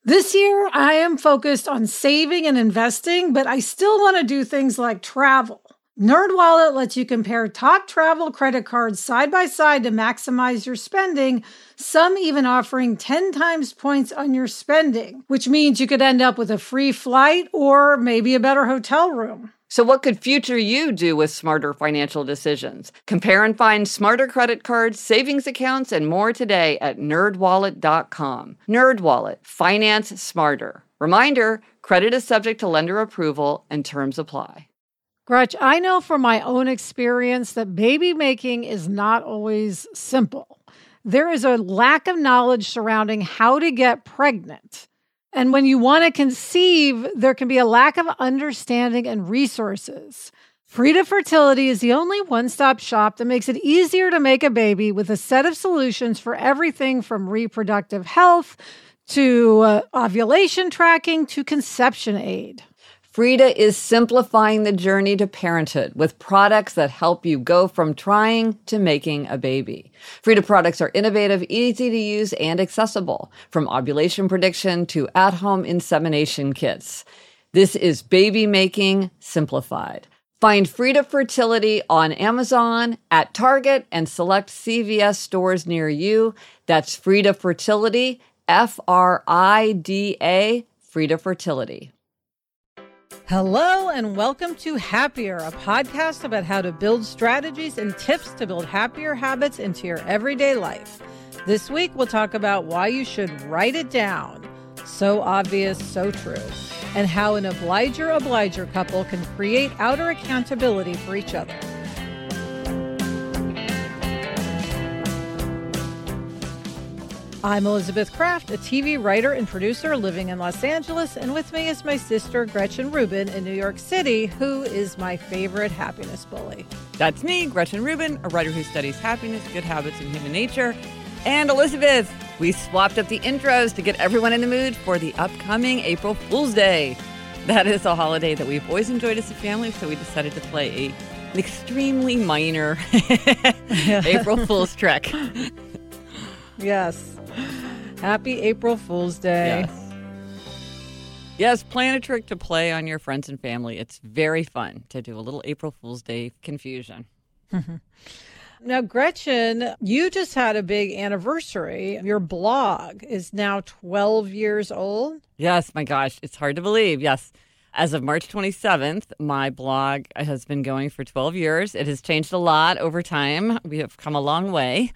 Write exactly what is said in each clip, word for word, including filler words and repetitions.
This year, I am focused on saving and investing, but I still want to do things like travel. NerdWallet lets you compare top travel credit cards side by side to maximize your spending, some even offering ten times points on your spending, which means you could end up with a free flight or maybe a better hotel room. So what could future you do with smarter financial decisions? Compare and find smarter credit cards, savings accounts, and more today at nerd wallet dot com. NerdWallet. Finance smarter. Reminder, credit is subject to lender approval and terms apply. Gretch, I know from my own experience that baby making is not always simple. There is a lack of knowledge surrounding how to get pregnant. And when you want to conceive, there can be a lack of understanding and resources. Frida Fertility is the only one-stop shop that makes it easier to make a baby with a set of solutions for everything from reproductive health to uh, ovulation tracking to conception aid. Frida is simplifying the journey to parenthood with products that help you go from trying to making a baby. Frida products are innovative, easy to use, and accessible, from ovulation prediction to at-home insemination kits. This is baby making simplified. Find Frida Fertility on Amazon, at Target, and select C V S stores near you. That's Frida Fertility, F R I D A, Frida Fertility. Hello and welcome to Happier, a podcast about how to build strategies and tips to build happier habits into your everyday life. This week, we'll talk about why you should write it down. So obvious, so true. And how an obliger-obliger couple can create outer accountability for each other. I'm Elizabeth Kraft, a T V writer and producer living in Los Angeles, and with me is my sister Gretchen Rubin in New York City, who is my favorite happiness bully. That's me, Gretchen Rubin, a writer who studies happiness, good habits, and human nature. And Elizabeth, we swapped up the intros to get everyone in the mood for the upcoming April Fool's Day. That is a holiday that we've always enjoyed as a family, so we decided to play a, an extremely minor April Fool's trick. Yes. Happy April Fool's Day. Yes. Yes, plan a trick to play on your friends and family. It's very fun to do a little April Fool's Day confusion. Now, Gretchen, you just had a big anniversary. Your blog is now twelve years old. Yes, my gosh, it's hard to believe. Yes. As of March twenty-seventh, my blog has been going for twelve years. It has changed a lot over time. We have come a long way.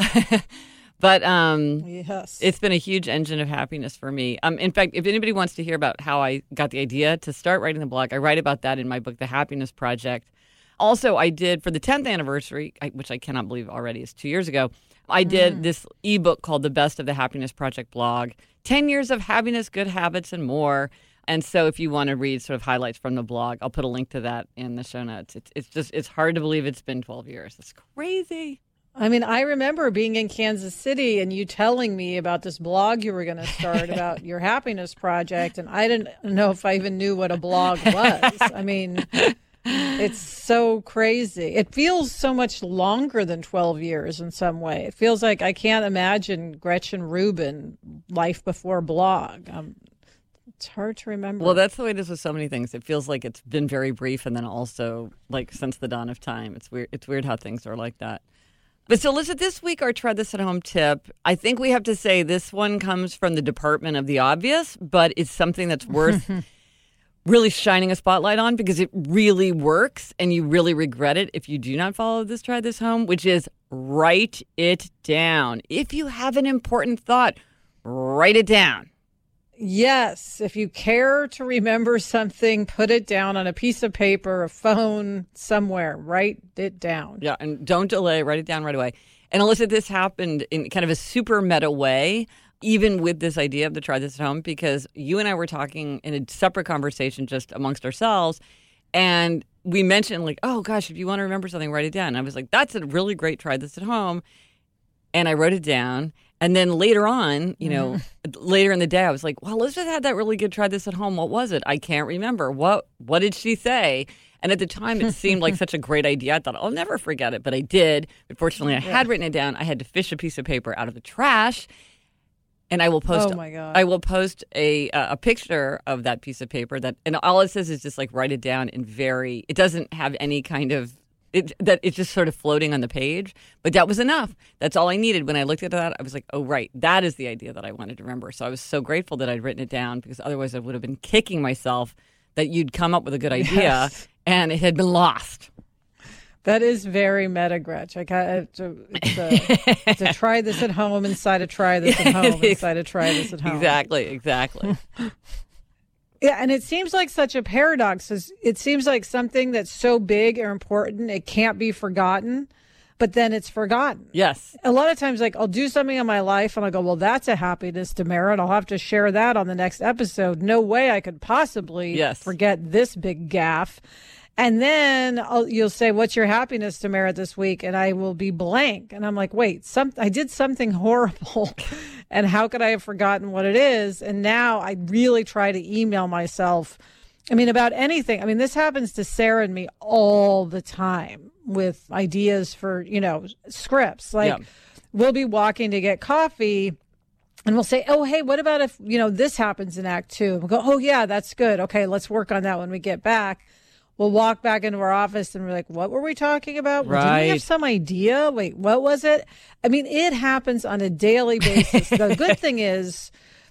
But um, yes, it's been a huge engine of happiness for me. Um, in fact, if anybody wants to hear about how I got the idea to start writing the blog, I write about that in my book, The Happiness Project. Also, I did, for the tenth anniversary, which I cannot believe already is two years ago, I did mm. this ebook called The Best of the Happiness Project blog, ten years of happiness, good habits, and more. And so if you want to read sort of highlights from the blog, I'll put a link to that in the show notes. It's, it's just, it's hard to believe it's been twelve years. It's crazy. I mean, I remember being in Kansas City and you telling me about this blog you were going to start about your happiness project. And I didn't know if I even knew what a blog was. I mean, it's so crazy. It feels so much longer than twelve years in some way. It feels like I can't imagine Gretchen Rubin, life before blog. Um, it's hard to remember. Well, that's the way it is with so many things. It feels like it's been very brief and then also like since the dawn of time. It's weird. It's weird how things are like that. But so, Lisa, this week our Try This at Home tip, I think we have to say this one comes from the Department of the Obvious, but it's something that's worth really shining a spotlight on because it really works and you really regret it if you do not follow this Try This Home, which is write it down. If you have an important thought, write it down. Yes. If you care to remember something, put it down on a piece of paper, a phone, somewhere. Write it down. Yeah, and don't delay. Write it down right away. And Alyssa, this happened in kind of a super meta way, even with this idea of the Try This at Home, because you and I were talking in a separate conversation just amongst ourselves, and we mentioned like, oh, gosh, if you want to remember something, write it down. And I was like, that's a really great Try This at Home. And I wrote it down. And then later on, you know, mm. later in the day, I was like, well, Elizabeth had that really good Try This at Home. What was it? I can't remember. What What did she say? And at the time, it seemed like such a great idea. I thought, I'll never forget it. But I did. But fortunately, I yeah. had written it down. I had to fish a piece of paper out of the trash. And I will post. Oh my God. I will post a uh, a picture of that piece of paper that, and all it says is just like write it down in very. It doesn't have any kind of it that it's just sort of floating on the page. But that was enough. That's all I needed. When I looked at that, I was like, oh right, that is the idea that I wanted to remember. So I was so grateful that I'd written it down because otherwise I would have been kicking myself that you'd come up with a good idea Yes. and it had been lost. That is very meta, Gretch. I got to, to, to try this at home inside of try this at home inside of try this at home. Exactly, exactly. Yeah, and it seems like such a paradox. It seems like something that's so big or important, it can't be forgotten, but then it's forgotten. Yes. A lot of times, like, I'll do something in my life and I'll go, well, that's a happiness to merit. I'll have to share that on the next episode. No way I could possibly Yes. forget this big gaffe. And then I'll, you'll say, what's your happiness to merit this week? And I will be blank. And I'm like, wait, some, I did something horrible. And how could I have forgotten what it is? And now I really try to email myself. I mean, about anything. I mean, this happens to Sarah and me all the time with ideas for, you know, scripts. Like Yeah. we'll be walking to get coffee and we'll say, oh, hey, what about if, you know, this happens in act two? And we'll go, oh, yeah, that's good. Okay, let's work on that when we get back. We'll walk back into our office and we're like, what were we talking about? Well, didn't we have Right. some idea? Wait, what was it? I mean, it happens on a daily basis. The good thing is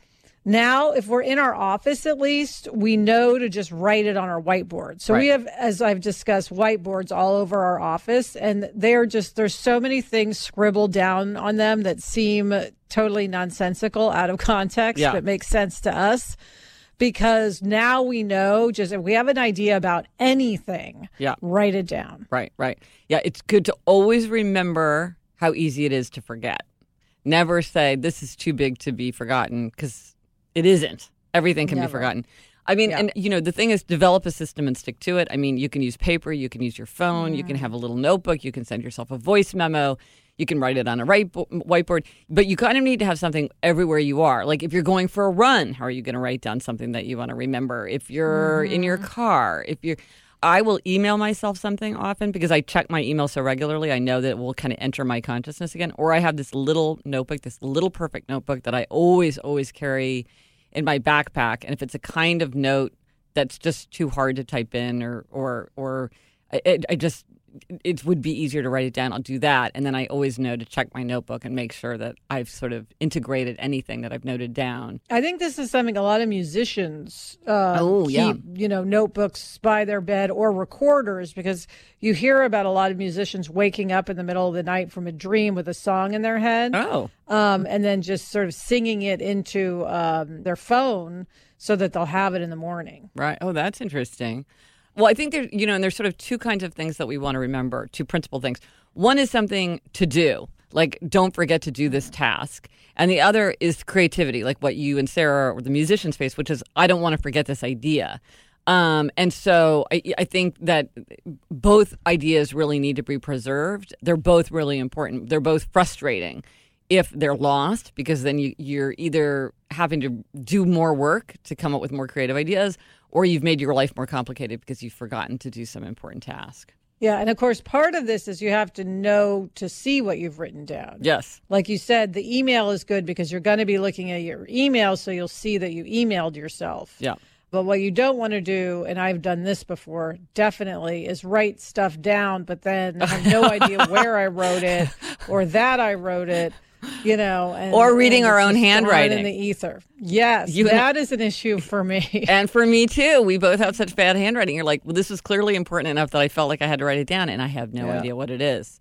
now, if we're in our office, at least, we know to just write it on our whiteboard. So we Right. have, as I've discussed, whiteboards all over our office. And they're just, there's so many things scribbled down on them that seem totally nonsensical, out of context, Yeah. but make sense to us. Because now we know, just if we have an idea about anything, Yeah. write it down. Right, right. Yeah, it's good to always remember how easy it is to forget. Never say, this is too big to be forgotten, because it isn't. Everything can Never. be forgotten. I mean, Yeah. and, you know, the thing is, develop a system and stick to it. I mean, you can use paper, you can use your phone, you can have a little notebook, you can send yourself a voice memo, you can write it on a right bo- whiteboard, but you kind of need to have something everywhere you are. Like if you're going for a run, how are you going to write down something that you want to remember? If you're in your car, if you're, I will email myself something often because I check my email so regularly. I know that it will kind of enter my consciousness again. Or I have this little notebook, this little perfect notebook that I always, always carry in my backpack. And if it's a kind of note that's just too hard to type in or, or, or it, I just, it would be easier to write it down. I'll do that. And then I always know to check my notebook and make sure that I've sort of integrated anything that I've noted down. I think this is something a lot of musicians uh, Oh, keep, yeah. you know, notebooks by their bed or recorders, because you hear about a lot of musicians waking up in the middle of the night from a dream with a song in their head, Oh, um, and then just sort of singing it into um, their phone so that they'll have it in the morning. right. Oh, that's interesting. Well, I think there's, you know, and there's sort of two kinds of things that we want to remember, two principal things. One is something to do, like don't forget to do this task. And the other is creativity, like what you and Sarah or the musician space, which is I don't want to forget this idea. Um, and so I, I think that both ideas really need to be preserved. They're both really important. They're both frustrating if they're lost, because then you, you're either having to do more work to come up with more creative ideas, or you've made your life more complicated because you've forgotten to do some important task. Yeah, and of course, part of this is you have to know to see what you've written down. Yes. Like you said, the email is good because you're going to be looking at your email, so you'll see that you emailed yourself. Yeah. But what you don't want to do, and I've done this before, definitely, is write stuff down, but then have no idea where I wrote it or that I wrote it, you know. And, Or reading and our it's own just gone handwriting. in the ether. Yes, You and- that is an issue for me. And for me, too. We both have such bad handwriting. You're like, well, this was clearly important enough that I felt like I had to write it down, and I have no Yeah. idea what it is.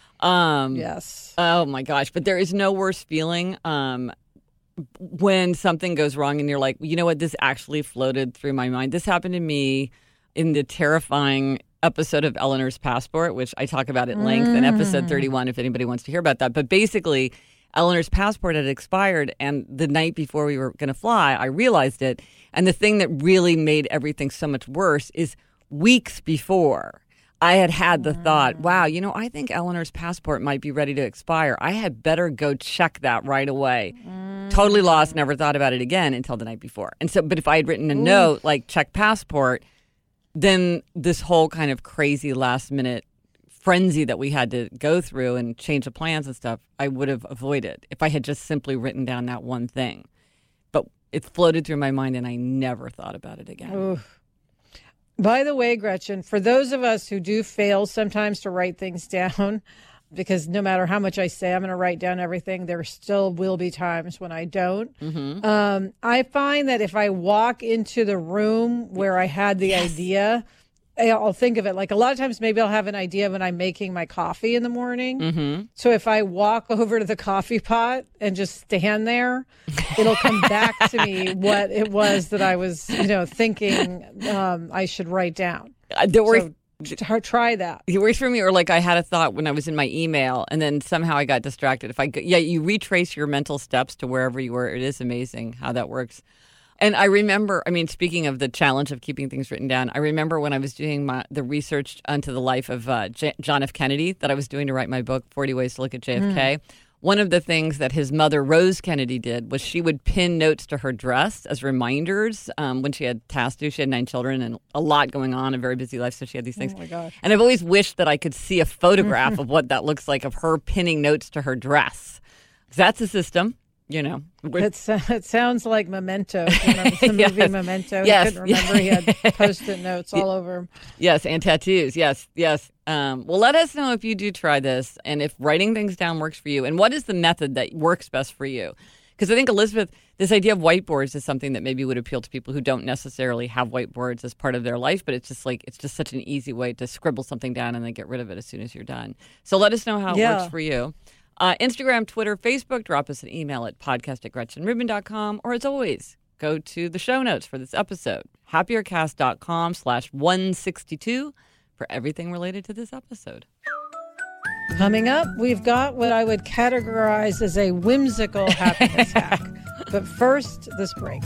Um, Yes. Oh, my gosh. But there is no worse feeling um, when something goes wrong and you're like, you know what? This actually floated through my mind. This happened to me in the terrifying episode of Eleanor's Passport, which I talk about at length in episode thirty-one if anybody wants to hear about that. But basically, Eleanor's passport had expired, and the night before we were going to fly, I realized it. And the thing that really made everything so much worse is weeks before, I had had the thought, wow, you know, I think Eleanor's passport might be ready to expire. I had better go check that right away. Totally lost, never thought about it again until the night before. And so, but if I had written a note like check passport, then this whole kind of crazy last minute frenzy that we had to go through and change the plans and stuff, I would have avoided if I had just simply written down that one thing. But it floated through my mind and I never thought about it again. Ooh. By the way, Gretchen, for those of us who do fail sometimes to write things down, because no matter how much I say I'm going to write down everything, there still will be times when I don't. Mm-hmm. Um, I find that if I walk into the room where I had the yes. idea, I'll think of it. Like a lot of times, maybe I'll have an idea when I'm making my coffee in the morning. Mm-hmm. So if I walk over to the coffee pot and just stand there, it'll come back to me what it was that I was, you know, thinking um, I should write down. Uh, there were- so, Try that. It works for me, or like I had a thought when I was in my email, and then somehow I got distracted. If I, yeah, you retrace your mental steps to wherever you were. It is amazing how that works. And I remember, I mean, speaking of the challenge of keeping things written down, I remember when I was doing my, the research onto the life of uh, J- John F. Kennedy that I was doing to write my book, forty Ways to Look at J F K. Mm. One of the things that his mother, Rose Kennedy, did was she would pin notes to her dress as reminders um, when she had tasks to do. She had nine children and a lot going on, a very busy life, so she had these things. Oh, my gosh. And I've always wished that I could see a photograph of what that looks like of her pinning notes to her dress. That's a system. You know, it's, uh, it sounds like Memento. Remember the movie yes. Memento? Yes. I couldn't remember. He had Post-it notes all over him. Yes, and tattoos. Yes, yes. Um, well, let us know if you do try this and if writing things down works for you, and what is the method that works best for you. Because I think, Elizabeth, this idea of whiteboards is something that maybe would appeal to people who don't necessarily have whiteboards as part of their life, but it's just like it's just such an easy way to scribble something down and then get rid of it as soon as you're done. So let us know how it yeah. works for you. Uh, Instagram, Twitter, Facebook, drop us an email at podcast at gretchen rubin dot com. Or as always, go to the show notes for this episode, happiercast.com slash 162 for everything related to this episode. Coming up, we've got what I would categorize as a whimsical happiness hack. But first, this break.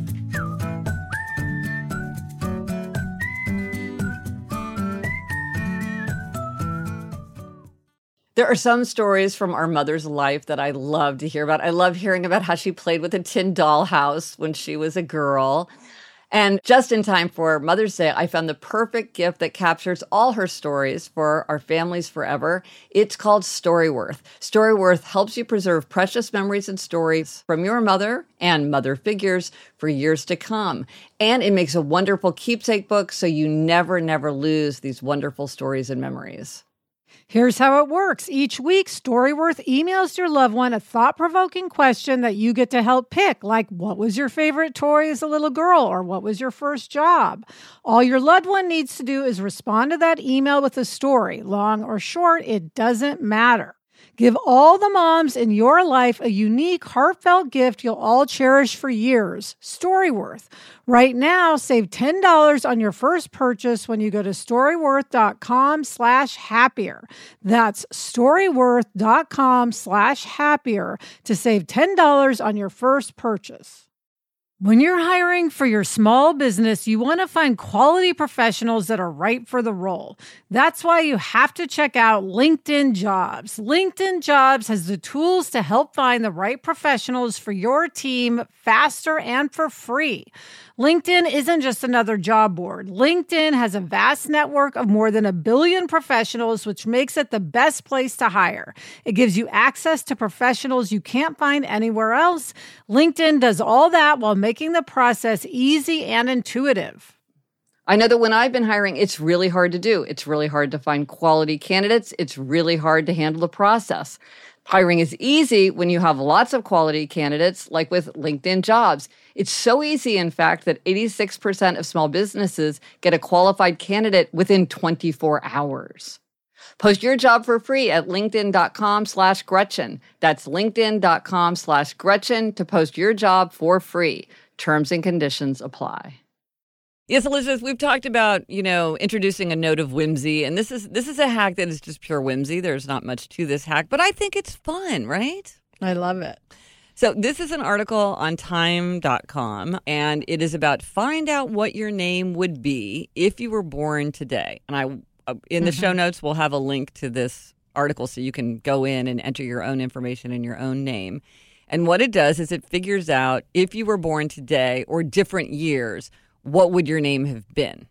There are some stories from our mother's life that I love to hear about. I love hearing about how she played with a tin dollhouse when she was a girl. And just in time for Mother's Day, I found the perfect gift that captures all her stories for our families forever. It's called Storyworth. Storyworth helps you preserve precious memories and stories from your mother and mother figures for years to come. And it makes a wonderful keepsake book so you never, never lose these wonderful stories and memories. Here's how it works. Each week, Storyworth emails your loved one a thought-provoking question that you get to help pick, like what was your favorite toy as a little girl, or what was your first job? All your loved one needs to do is respond to that email with a story. Long or short, it doesn't matter. Give all the moms in your life a unique, heartfelt gift you'll all cherish for years. Storyworth. Right now, save ten dollars on your first purchase when you go to storyworth.com slash happier. That's storyworth.com slash happier to save ten dollars on your first purchase. When you're hiring for your small business, you want to find quality professionals that are right for the role. That's why you have to check out LinkedIn Jobs. LinkedIn Jobs has the tools to help find the right professionals for your team faster and for free. LinkedIn isn't just another job board. LinkedIn has a vast network of more than a billion professionals, which makes it the best place to hire. It gives you access to professionals you can't find anywhere else. LinkedIn does all that while making the process easy and intuitive. I know that when I've been hiring, it's really hard to do. It's really hard to find quality candidates. It's really hard to handle the process. Hiring is easy when you have lots of quality candidates, like with LinkedIn Jobs. It's so easy, in fact, that eighty-six percent of small businesses get a qualified candidate within twenty-four hours. Post your job for free at linkedin.com slash Gretchen. That's linkedin.com slash Gretchen to post your job for free. Terms and conditions apply. Yes, Elizabeth, we've talked about, you know, introducing a note of whimsy, and this is this is a hack that is just pure whimsy. There's not much to this hack, but I think it's fun, right? I love it. So this is an article on time dot com, and it is about find out what your name would be if you were born today. And I, in the mm-hmm. show notes, we'll have a link to this article so you can go in and enter your own information in your own name. And what it does is it figures out if you were born today or different years, what would your name have been?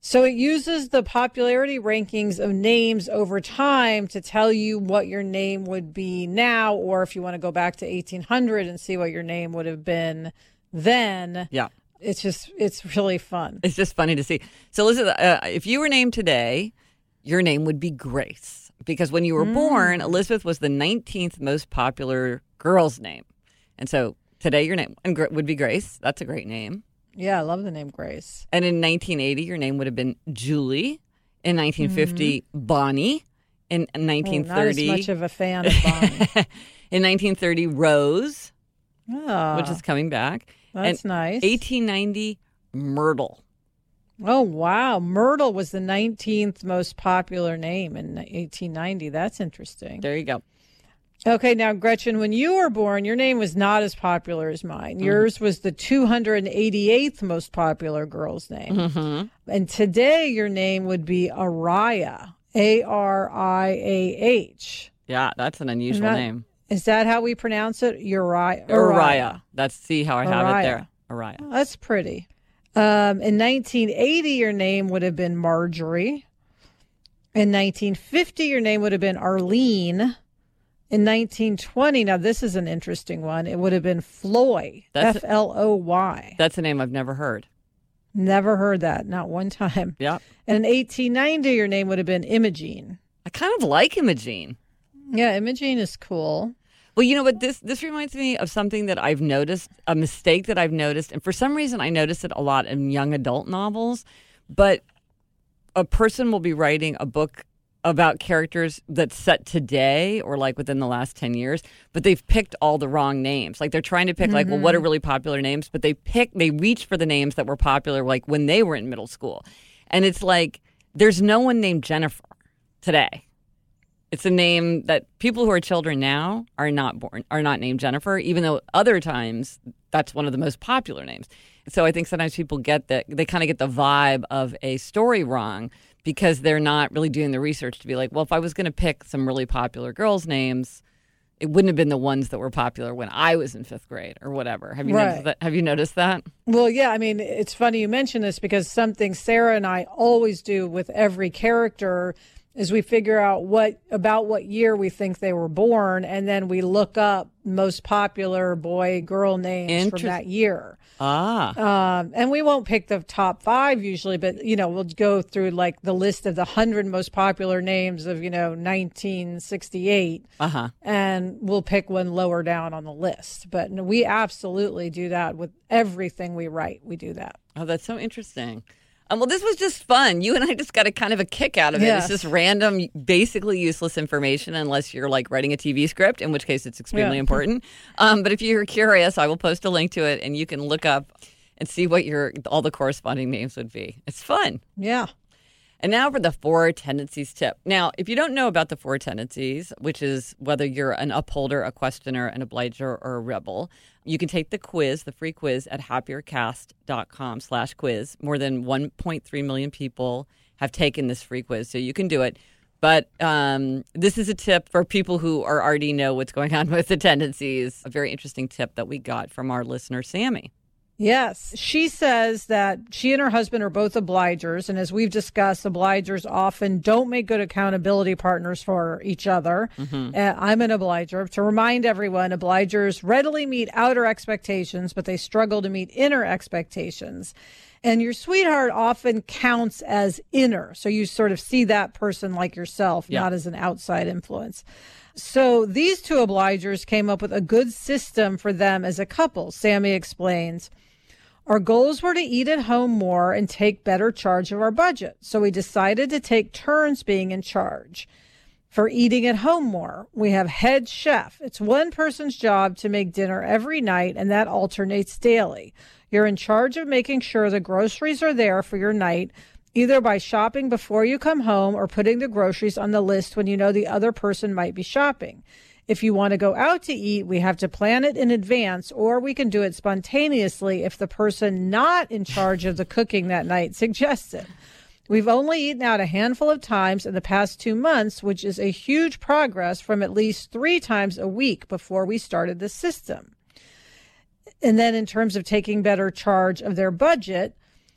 So it uses the popularity rankings of names over time to tell you what your name would be now, or if you want to go back to eighteen hundred and see what your name would have been then. Yeah. It's just, it's really fun. It's just funny to see. So listen, uh, if you were named today, your name would be Grace. Because when you were mm. born, Elizabeth was the nineteenth most popular girl's name. And so today your name would be Grace. That's a great name. Yeah, I love the name Grace. And in nineteen eighty, your name would have been Julie. In nineteen fifty, mm-hmm. Bonnie. In nineteen thirty. Oh, not as much of a fan of Bonnie. In nineteen thirty, Rose, oh, which is coming back. That's and nice. eighteen ninety, Myrtle. Oh, wow. Myrtle was the nineteenth most popular name in eighteen ninety. That's interesting. There you go. Okay, now, Gretchen, when you were born, your name was not as popular as mine. Mm-hmm. Yours was the two hundred eighty-eighth most popular girl's name. Mm-hmm. And today your name would be Araya, A R I A H. Yeah, that's an unusual that, name. Is that how we pronounce it? Uriah. Araya. That's, see how I have Araya. it there. Araya. Oh, that's pretty. Um, in nineteen eighty, your name would have been Marjorie. In nineteen fifty, your name would have been Arlene. In nineteen twenty, now this is an interesting one, it would have been Floy, That's F L O Y. That's a name I've never heard. Never heard that, not one time. Yeah. And in eighteen ninety, your name would have been Imogene. I kind of like Imogene. Yeah, Imogene is cool. Well, you know what? This this reminds me of something that I've noticed, a mistake that I've noticed. And for some reason, I notice it a lot in young adult novels. But a person will be writing a book about characters that's set today or like within the last ten years, but they've picked all the wrong names. Like they're trying to pick mm-hmm. like, well, what are really popular names? But they pick, they reach for the names that were popular like when they were in middle school. And it's like, there's no one named Jennifer today. It's a name that people who are children now are not born, are not named Jennifer, even though other times that's one of the most popular names. So I think sometimes people get that, they kind of get the vibe of a story wrong because they're not really doing the research to be like, well, if I was going to pick some really popular girls' names, it wouldn't have been the ones that were popular when I was in fifth grade or whatever. Have you right. noticed that? Have you noticed that? Well, yeah. I mean, it's funny you mention this because something Sarah and I always do with every character is we figure out what about what year we think they were born, and then we look up most popular boy girl names from that year. Ah. Um, and we won't pick the top five usually, but, you know, we'll go through like the list of the hundred most popular names of, you know, nineteen sixty-eight. Uh-huh. And we'll pick one lower down on the list. But we absolutely do that with everything we write. We do that. Oh, that's so interesting. Um, well, this was just fun. You and I just got a kind of a kick out of it. Yes. It's just random, basically useless information unless you're like writing a T V script, in which case it's extremely yeah. important. Um, but if you're curious, I will post a link to it and you can look up and see what your all the corresponding names would be. It's fun. Yeah. And now for the four tendencies tip. Now, if you don't know about the four tendencies, which is whether you're an upholder, a questioner, an obliger, or a rebel, you can take the quiz, the free quiz, at happiercast.com slash quiz. More than one point three million people have taken this free quiz, so you can do it. But um, this is a tip for people who are already know what's going on with the tendencies. A very interesting tip that we got from our listener, Sammy. Yes. She says that she and her husband are both obligers. And as we've discussed, obligers often don't make good accountability partners for each other. Mm-hmm. Uh, I'm an obliger. To remind everyone, obligers readily meet outer expectations, but they struggle to meet inner expectations. And your sweetheart often counts as inner. So you sort of see that person like yourself, yeah. not as an outside influence. So these two obligers came up with a good system for them as a couple. Sammy explains, our goals were to eat at home more and take better charge of our budget. So we decided to take turns being in charge. For eating at home more, we have head chef. It's one person's job to make dinner every night, and that alternates daily. You're in charge of making sure the groceries are there for your night, either by shopping before you come home or putting the groceries on the list when you know the other person might be shopping. If you want to go out to eat, we have to plan it in advance, or we can do it spontaneously if the person not in charge of the cooking that night suggests it. We've only eaten out a handful of times in the past two months, which is a huge progress from at least three times a week before we started the system. And then in terms of taking better charge of their budget,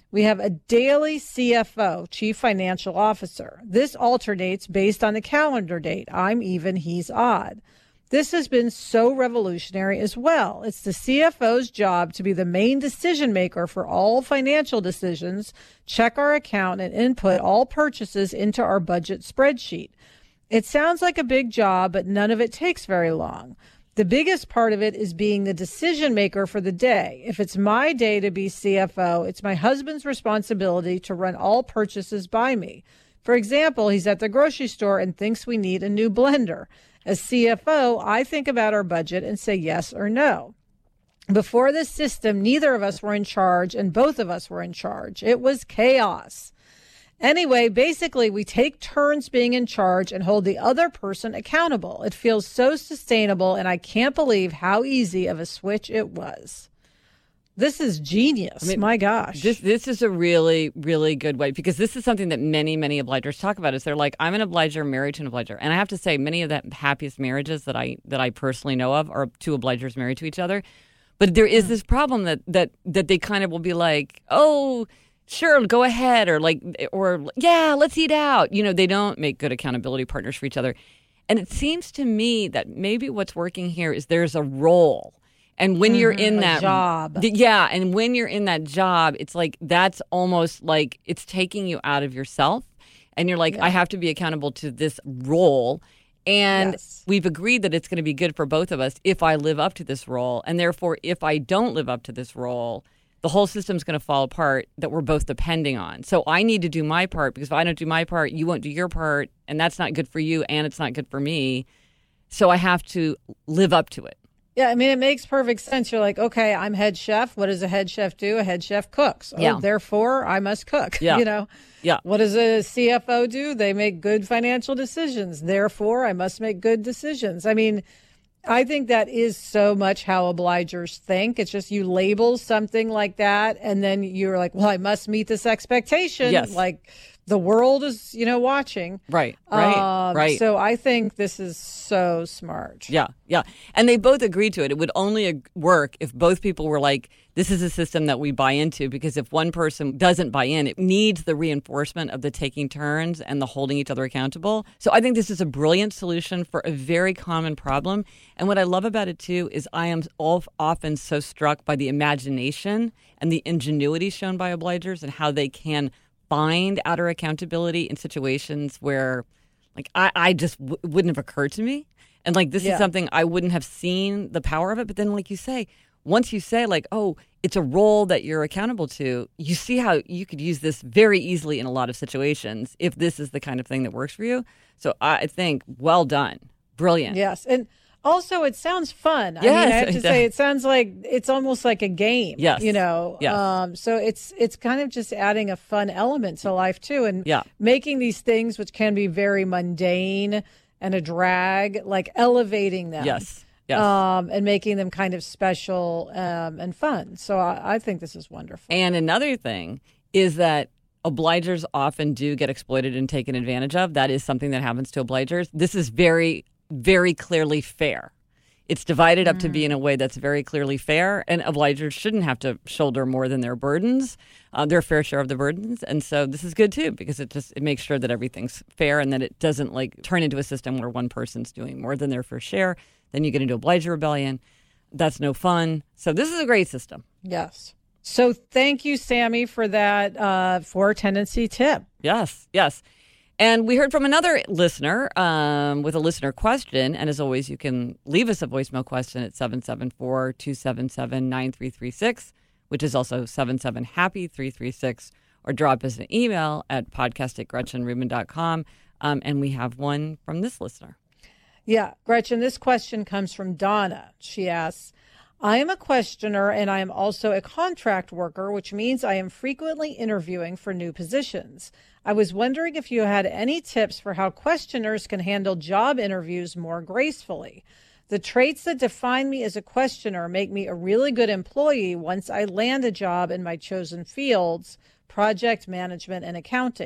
We have a daily C F O, Chief Financial Officer. This alternates based on the calendar date. I'm even, he's odd. This has been so revolutionary as well. It's the C F O's job to be the main decision maker for all financial decisions, check our account, and input all purchases into our budget spreadsheet. It sounds like a big job, but none of it takes very long. The biggest part of it is being the decision maker for the day. If it's my day to be C F O, it's my husband's responsibility to run all purchases by me. For example, he's at the grocery store and thinks we need a new blender. As C F O, I think about our budget and say yes or no. Before this system, neither of us were in charge and both of us were in charge. It was chaos. Anyway, basically, we take turns being in charge and hold the other person accountable. It feels so sustainable, and I can't believe how easy of a switch it was. This is genius. I mean, my gosh. This this is a really, really good way, because this is something that many, many obligers talk about. Is they're like, I'm an obliger married to an obliger. And I have to say, many of the happiest marriages that I that I personally know of are two obligers married to each other. But there is this problem that that that they kind of will be like, oh, sure, go ahead, or like, or yeah, let's eat out. You know, they don't make good accountability partners for each other. And it seems to me that maybe what's working here is there's a role. And when mm-hmm, you're in that job, yeah, and when you're in that job, it's like that's almost like it's taking you out of yourself. And you're like, yeah. I have to be accountable to this role. And yes. we've agreed that it's going to be good for both of us if I live up to this role. And therefore, if I don't live up to this role, the whole system's going to fall apart that we're both depending on. So I need to do my part, because if I don't do my part, you won't do your part. And that's not good for you, and it's not good for me. So I have to live up to it. Yeah, I mean, it makes perfect sense. You're like, okay, I'm head chef. What does a head chef do? A head chef cooks. Oh, yeah. Therefore, I must cook. Yeah. You know? Yeah. What does a C F O do? They make good financial decisions. Therefore, I must make good decisions. I mean, I think that is so much how obligers think. It's just you label something like that, and then you're like, well, I must meet this expectation. Yes. Like, the world is, you know, watching. Right, right, um, right. So I think this is so smart. Yeah, yeah. And they both agreed to it. It would only work if both people were like, this is a system that we buy into, because if one person doesn't buy in, it needs the reinforcement of the taking turns and the holding each other accountable. So I think this is a brilliant solution for a very common problem. And what I love about it, too, is I am often so struck by the imagination and the ingenuity shown by obligers and how they can find outer accountability in situations where, like, I, I just w- wouldn't have occurred to me. And, like, this yeah. is something I wouldn't have seen the power of it. But then, like you say, once you say, like, oh, it's a role that you're accountable to, you see how you could use this very easily in a lot of situations if this is the kind of thing that works for you. So I think, well done. Brilliant. Yes. And also, it sounds fun. Yes, I mean, I have to say, it sounds like it's almost like a game. Yes. You know, yes. um, so it's it's kind of just adding a fun element to life, too. And yeah. making these things, which can be very mundane and a drag, like elevating them. Yes. Yes. Um, and making them kind of special um, and fun. So I, I think this is wonderful. And another thing is that obligers often do get exploited and taken advantage of. That is something that happens to obligers. This is very, very clearly fair. It's divided up mm. to be in a way that's very clearly fair, and obligers shouldn't have to shoulder more than their burdens, uh, their fair share of the burdens. And so this is good too, because it just it makes sure that everything's fair and that it doesn't like turn into a system where one person's doing more than their fair share. Then you get into obliger rebellion. That's no fun. So this is a great system. Yes. So thank you, Sammy, for that uh, four tendency tip. Yes, yes. And we heard from another listener um, with a listener question. And as always, you can leave us a voicemail question at seven seven four, two seven seven, nine three three six, which is also seven seven happy three three six, or drop us an email at podcast at gretchen rubin dot com. Um, and we have one from this listener. Yeah, Gretchen, this question comes from Donna. She asks, I am a questioner and I am also a contract worker, which means I am frequently interviewing for new positions. I was wondering if you had any tips for how questioners can handle job interviews more gracefully. The traits that define me as a questioner make me a really good employee once I land a job in my chosen fields, project management and accounting.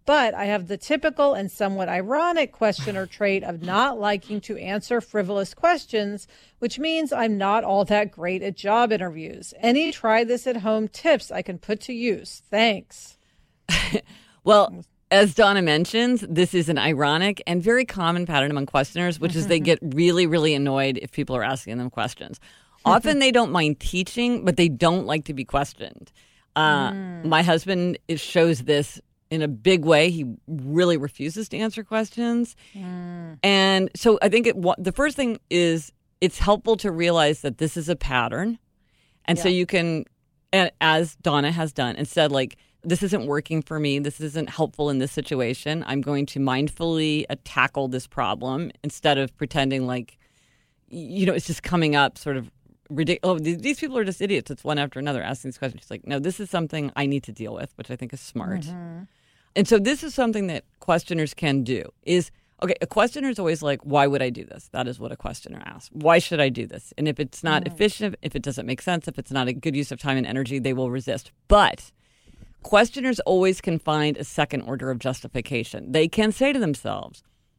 But I have the typical and somewhat ironic questioner trait of not liking to answer frivolous questions, which means I'm not all that great at job interviews. Any try this at home tips I can put to use? Thanks. Well, as Donna mentions, this is an ironic and very common pattern among questioners, which is they get really, really annoyed if people are asking them questions. Often they don't mind teaching, but they don't like to be questioned. Uh, mm. My husband it shows this in a big way. He really refuses to answer questions. Mm. And so I think it, the first thing is it's helpful to realize that this is a pattern. And yeah. so you can, as Donna has done, and said, like, this isn't working for me. This isn't helpful in this situation. I'm going to mindfully uh, tackle this problem instead of pretending like, you know, it's just coming up sort of ridiculous. Oh, these people are just idiots. It's one after another asking these questions. She's like, no, this is something I need to deal with, which I think is smart. Mm-hmm. And so this is something that questioners can do is, okay, a questioner is always like, why would I do this? That is what a questioner asks. Why should I do this? And if it's not mm-hmm. efficient, if it doesn't make sense, if it's not a good use of time and energy, they will resist. But questioners always can find a second order of justification. They can say to themselves,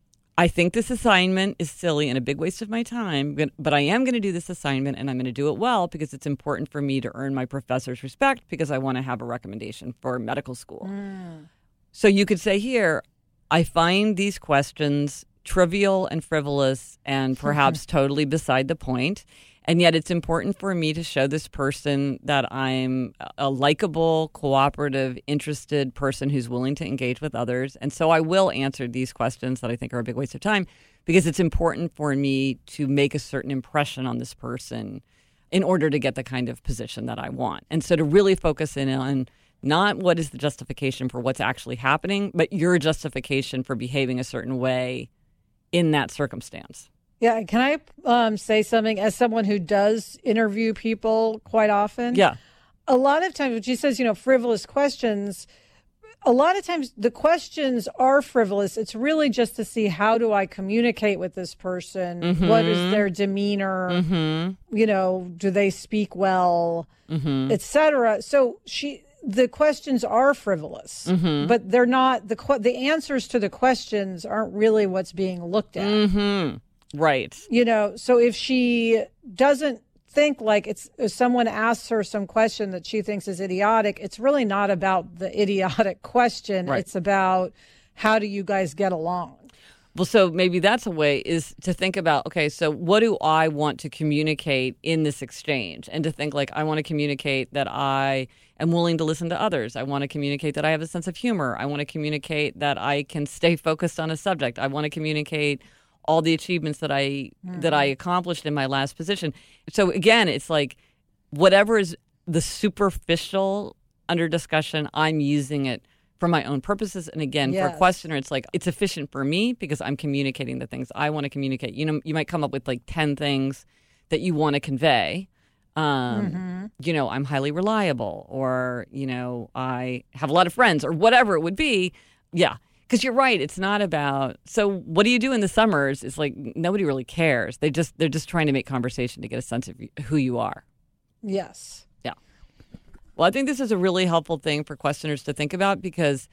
I think this assignment is silly and a big waste of my time, but I am going to do this assignment and I'm going to do it well because it's important for me to earn my professor's respect because I want to have a recommendation for medical school. Mm. So you could say here, I find these questions trivial and frivolous and perhaps totally beside the point. And yet it's important for me to show this person that I'm a likable, cooperative, interested person who's willing to engage with others. And so I will answer these questions that I think are a big waste of time because it's important for me to make a certain impression on this person in order to get the kind of position that I want. And so to really focus in on not what is the justification for what's actually happening, but your justification for behaving a certain way in that circumstance. Yeah. Can I um, say something as someone who does interview people quite often? Yeah. A lot of times when she says, you know, frivolous questions, a lot of times the questions are frivolous. It's really just to see how do I communicate with this person? Mm-hmm. What is their demeanor? Mm-hmm. You know, do they speak well, mm-hmm. et cetera. So she... The questions are frivolous, mm-hmm. but they're not the the answers to the questions aren't really what's being looked at. Mm-hmm. Right. You know, so if she doesn't think like it's if someone asks her some question that she thinks is idiotic, it's really not about the idiotic question. Right. It's about how do you guys get along? Well, so maybe that's a way is to think about, okay, so what do I want to communicate in this exchange? And to think like, I want to communicate that I am willing to listen to others. I want to communicate that I have a sense of humor. I want to communicate that I can stay focused on a subject. I want to communicate all the achievements that I mm-hmm. that I accomplished in my last position. So again, it's like whatever is the superficial under discussion, I'm using it for my own purposes. And again, yes. for a questioner, it's like, it's efficient for me because I'm communicating the things I want to communicate. You know, you might come up with like ten things that you want to convey. Um, mm-hmm. You know, I'm highly reliable, or, you know, I have a lot of friends, or whatever it would be. Yeah. Because you're right. It's not about, so what do you do in the summers? It's like, nobody really cares. They just, they're just trying to make conversation to get a sense of who you are. Yes. Well, I think this is a really helpful thing for questioners to think about, because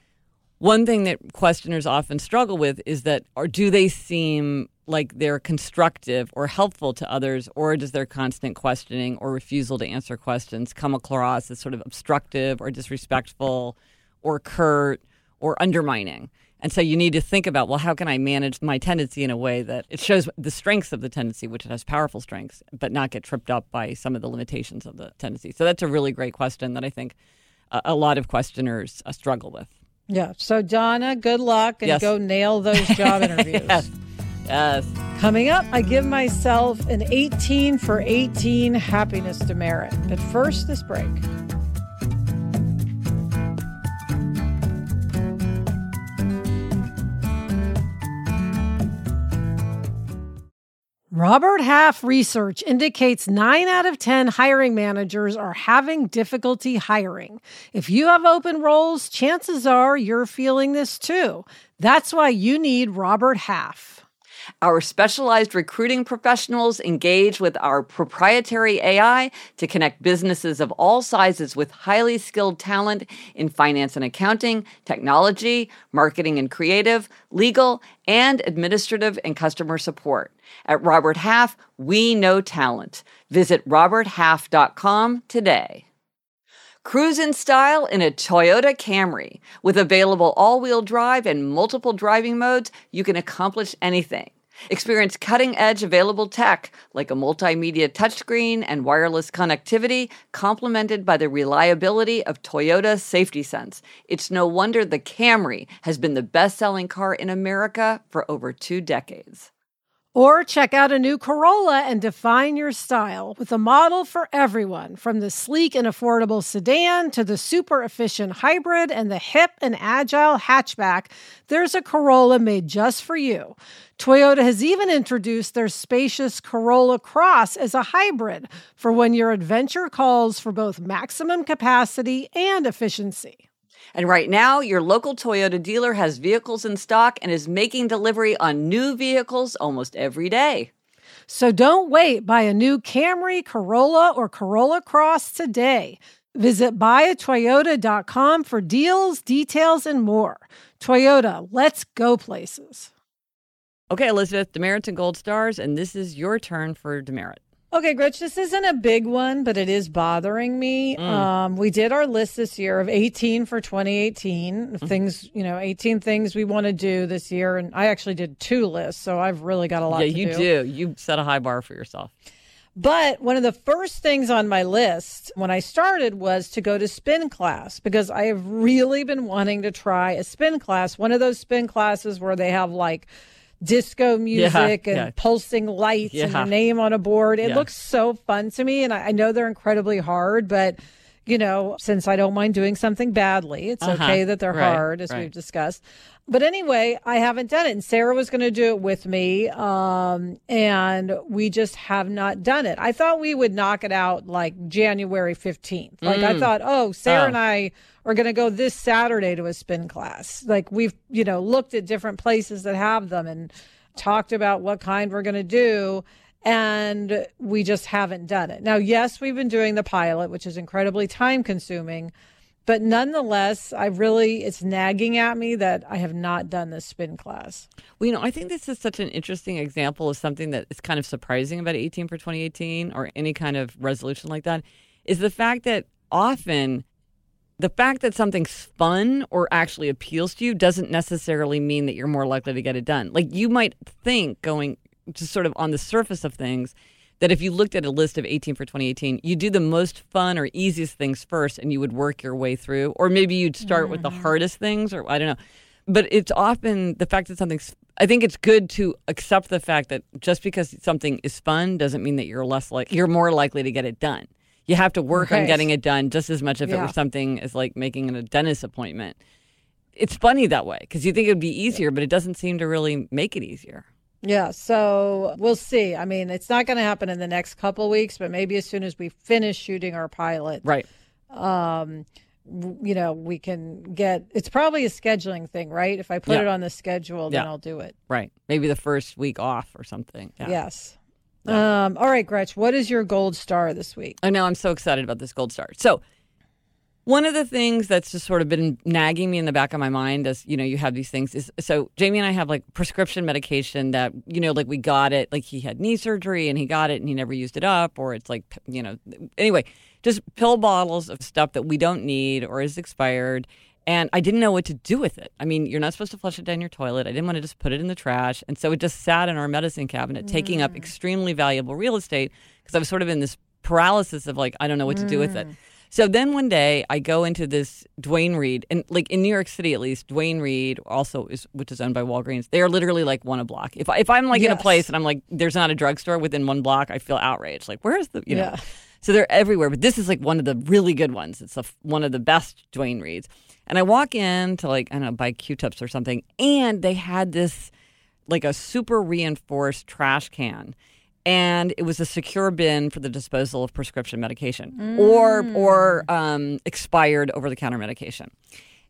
one thing that questioners often struggle with is that, or do they seem like they're constructive or helpful to others, or does their constant questioning or refusal to answer questions come across as sort of obstructive or disrespectful or curt or undermining? And so you need to think about, well, how can I manage my tendency in a way that it shows the strengths of the tendency, which it has powerful strengths, but not get tripped up by some of the limitations of the tendency? So that's a really great question that I think a, a lot of questioners uh, struggle with. Yeah. So, Donna, good luck and yes. go nail those job interviews. Yes. Yes. Coming up, I give myself an eighteen for eighteen happiness demerit. But first, this break. Robert Half research indicates nine out of ten hiring managers are having difficulty hiring. If you have open roles, chances are you're feeling this too. That's why you need Robert Half. Our specialized recruiting professionals engage with our proprietary A I to connect businesses of all sizes with highly skilled talent in finance and accounting, technology, marketing and creative, legal, and administrative and customer support. At Robert Half, we know talent. Visit robert half dot com today. Cruise in style in a Toyota Camry. With available all-wheel drive and multiple driving modes, you can accomplish anything. Experience cutting-edge available tech like a multimedia touchscreen and wireless connectivity, complemented by the reliability of Toyota Safety Sense. It's no wonder the Camry has been the best-selling car in America for over two decades. Or check out a new Corolla and define your style with a model for everyone, from the sleek and affordable sedan to the super efficient hybrid and the hip and agile hatchback. There's a Corolla made just for you. Toyota has even introduced their spacious Corolla Cross as a hybrid for when your adventure calls for both maximum capacity and efficiency. And right now, your local Toyota dealer has vehicles in stock and is making delivery on new vehicles almost every day. So don't wait. Buy a new Camry, Corolla, or Corolla Cross today. Visit buy a toyota dot com for deals, details, and more. Toyota, let's go places. Okay, Elizabeth, demerits and gold stars, and this is your turn for demerit. Okay, Gretch, this isn't a big one, but it is bothering me. Mm. Um, we did our list this year of eighteen for twenty eighteen. Mm-hmm. Things, you know, eighteen things we want to do this year. And I actually did two lists, so I've really got a lot yeah, to do. Yeah, you do. You set a high bar for yourself. But one of the first things on my list when I started was to go to spin class, because I have really been wanting to try a spin class, one of those spin classes where they have like disco music yeah, and yeah. pulsing lights yeah. and your name on a board. It yeah. looks so fun to me. And I, I know they're incredibly hard, but you know, since I don't mind doing something badly, it's uh-huh. okay that they're right, hard, as right. we've discussed. But anyway, I haven't done it. And Sarah was going to do it with me. Um, and we just have not done it. I thought we would knock it out like January fifteenth. Like mm. I thought, oh, Sarah oh. and I are going to go this Saturday to a spin class. Like we've, you know, looked at different places that have them and talked about what kind we're going to do. And we just haven't done it. Now, yes, we've been doing the pilot, which is incredibly time consuming. But nonetheless, I really, it's nagging at me that I have not done this spin class. Well, you know, I think this is such an interesting example of something that is kind of surprising about eighteen for twenty eighteen or any kind of resolution like that, is the fact that often the fact that something's fun or actually appeals to you doesn't necessarily mean that you're more likely to get it done. Like you might think going just sort of on the surface of things, that if you looked at a list of eighteen for twenty eighteen, you do the most fun or easiest things first and you would work your way through. Or maybe you'd start mm-hmm. with the hardest things, or I don't know. But it's often the fact that something's, I think it's good to accept the fact that just because something is fun doesn't mean that you're less like, you're more likely to get it done. You have to work right. on getting it done just as much if yeah. it were something as like making a dentist appointment. It's funny that way because you think it would be easier, but it doesn't seem to really make it easier. Yeah, so we'll see. I mean, it's not going to happen in the next couple weeks, but maybe as soon as we finish shooting our pilot, right? Um, w- you know, we can get. It's probably a scheduling thing, right? If I put yeah. it on the schedule, then yeah. I'll do it. Right, maybe the first week off or something. Yeah. Yes. Yeah. Um. All right, Gretch. What is your gold star this week? I know I'm so excited about this gold star. So. One of the things that's just sort of been nagging me in the back of my mind as, you know, you have these things is, so Jamie and I have like prescription medication that, you know, like we got it, like he had knee surgery and he got it and he never used it up, or it's like, you know, anyway, just pill bottles of stuff that we don't need or is expired. And I didn't know what to do with it. I mean, you're not supposed to flush it down your toilet. I didn't want to just put it in the trash. And so it just sat in our medicine cabinet, mm. taking up extremely valuable real estate because I was sort of in this paralysis of like, I don't know what to do with it. So then one day I go into this Duane Reade, and like in New York City at least, Duane Reade also is, which is owned by Walgreens. They are literally like one a block. If I, if I'm like yes. in a place and I'm like, there's not a drugstore within one block, I feel outraged. Like, where is the, you know? Yeah. So they're everywhere, but this is like one of the really good ones. It's a, one of the best Duane Reades. And I walk in to like, I don't know, buy Q-tips or something, and they had this like a super reinforced trash can. And it was a secure bin for the disposal of prescription medication mm. or or um, expired over-the-counter medication.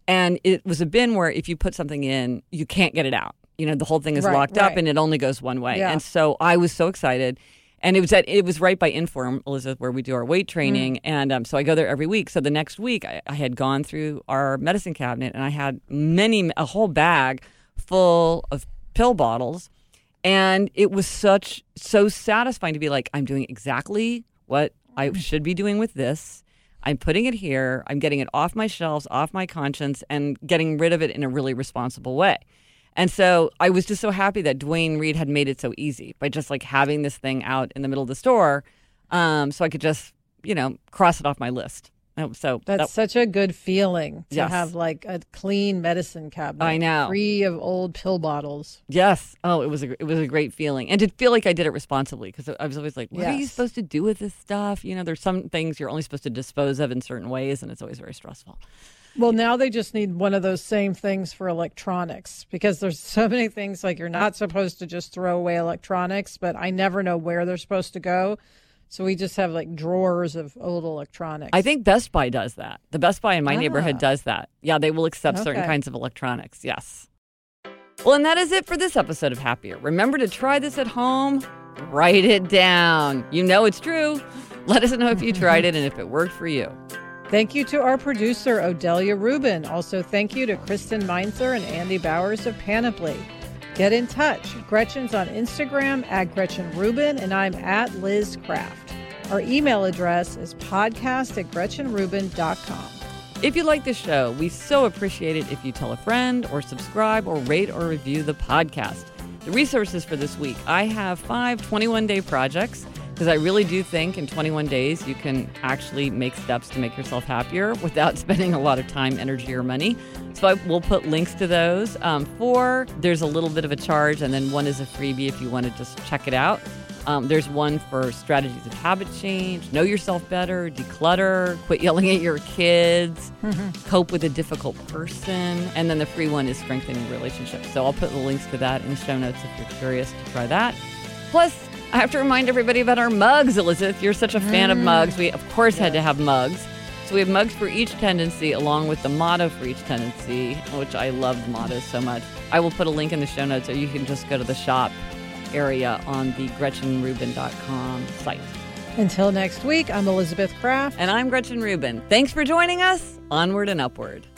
And it was a bin where if you put something in, you can't get it out. You know, the whole thing is Right, locked up right. and it only goes one way. Yeah. And so I was so excited. And it was at it was right by Inform, Elizabeth, where we do our weight training. Mm. And um, so I go there every week. So the next week I, I had gone through our medicine cabinet and I had many, a whole bag full of pill bottles. And it was such, so satisfying to be like, I'm doing exactly what I should be doing with this. I'm putting it here. I'm getting it off my shelves, off my conscience, and getting rid of it in a really responsible way. And so I was just so happy that Duane Reade had made it so easy by just like having this thing out in the middle of the store, um, so I could just, you know, cross it off my list. So That's that, such a good feeling to Yes. have like a clean medicine cabinet. I know. Free of old pill bottles. yes, oh, it was a it was a great feeling, and to feel like I did it responsibly because I was always like, what are you Yes. supposed to do with this stuff? You know, there's some things you're only supposed to dispose of in certain ways, and it's always very stressful. Well, now they just need one of those same things for electronics because there's so many things like you're not supposed to just throw away electronics, but I never know where they're supposed to go. So we just have like drawers of old electronics. I think Best Buy does that. The Best Buy in my Ah. neighborhood does that. Yeah, they will accept certain Okay. kinds of electronics. Yes. Well, and that is it for this episode of Happier. Remember to try this at home. Write it down. You know it's true. Let us know if you tried it and if it worked for you. Thank you to our producer, Odelia Rubin. Also, thank you to Kristen Meinzer and Andy Bowers of Panoply. Get in touch. Gretchen's on Instagram at Gretchen Rubin, and I'm at Liz Craft. Our email address is podcast at gretchen rubin dot com. If you like this show, we so appreciate it if you tell a friend or subscribe or rate or review the podcast. The resources for this week, I have five twenty-one day projects because I really do think in twenty-one days you can actually make steps to make yourself happier without spending a lot of time, energy, or money. So I will put links to those. Um, four, there's a little bit of a charge, and then one is a freebie if you want to just check it out. Um, there's one for strategies of habit change, know yourself better, declutter, quit yelling at your kids, cope with a difficult person, and then the free one is strengthening relationships. So I'll put the links to that in the show notes if you're curious to try that. Plus, I have to remind everybody about our mugs, Elizabeth. You're such a fan of mugs. We, of course, had to have mugs. So we have mugs for each tendency along with the motto for each tendency, which I love the mottos so much. I will put a link in the show notes, or you can just go to the shop area on the gretchen rubin dot com site. Until next week, I'm Elizabeth Craft. And I'm Gretchen Rubin. Thanks for joining us. Onward and upward.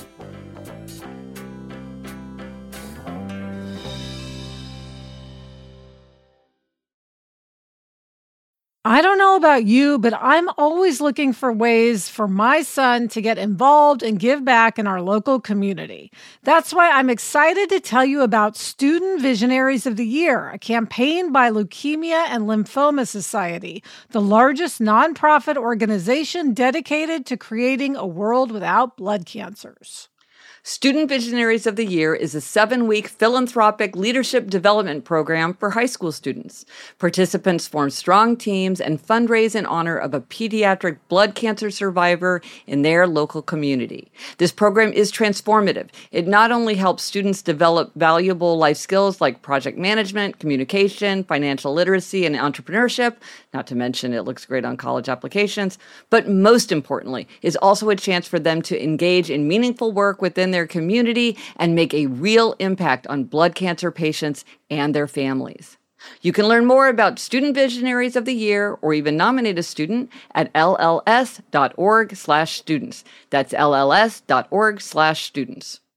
I don't know about you, but I'm always looking for ways for my son to get involved and give back in our local community. That's why I'm excited to tell you about Student Visionaries of the Year, a campaign by Leukemia and Lymphoma Society, the largest nonprofit organization dedicated to creating a world without blood cancers. Student Visionaries of the Year is a seven-week philanthropic leadership development program for high school students. Participants form strong teams and fundraise in honor of a pediatric blood cancer survivor in their local community. This program is transformative. It not only helps students develop valuable life skills like project management, communication, financial literacy, and entrepreneurship, not to mention it looks great on college applications, but most importantly, is also a chance for them to engage in meaningful work within their community and make a real impact on blood cancer patients and their families. You can learn more about Student Visionaries of the Year or even nominate a student at L L S dot org slash students. That's L L S dot org slash students.